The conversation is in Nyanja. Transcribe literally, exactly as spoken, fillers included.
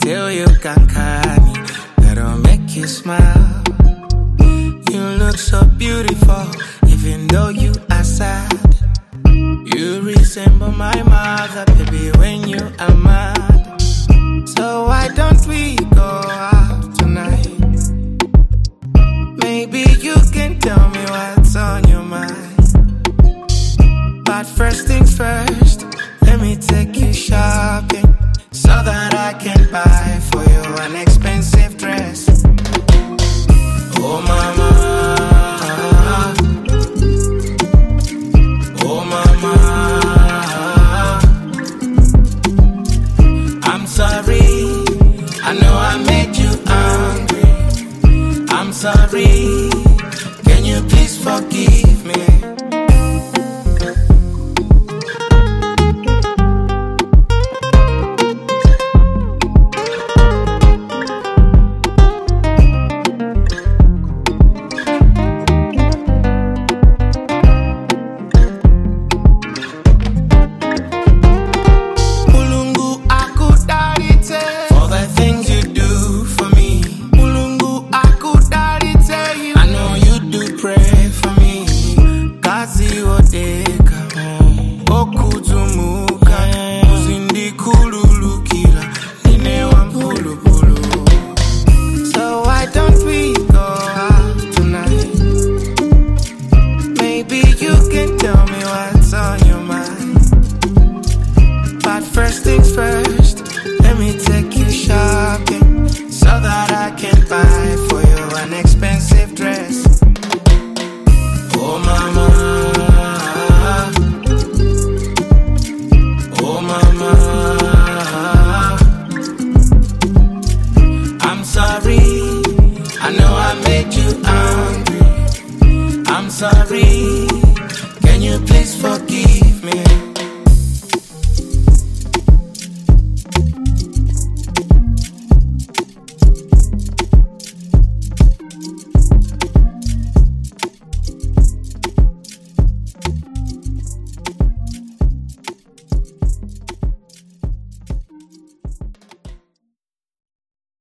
till you kankani, that'll make you smile. You look so beautiful, even though you are sad. You resemble my mother, baby, when you are mad. So why don't we go out tonight? Maybe you can tell me what's on your mind. But first things first, let me take you shopping, so that I can buy for you an expensive dress. Oh mama, oh mama, I'm sorry, I know I made you angry. I'm sorry, can you please forgive me? First things first, let me take you shopping, so that I can buy for you an expensive dress. Oh mama, oh mama, I'm sorry, I know I made you angry. I'm sorry, can you please forgive me?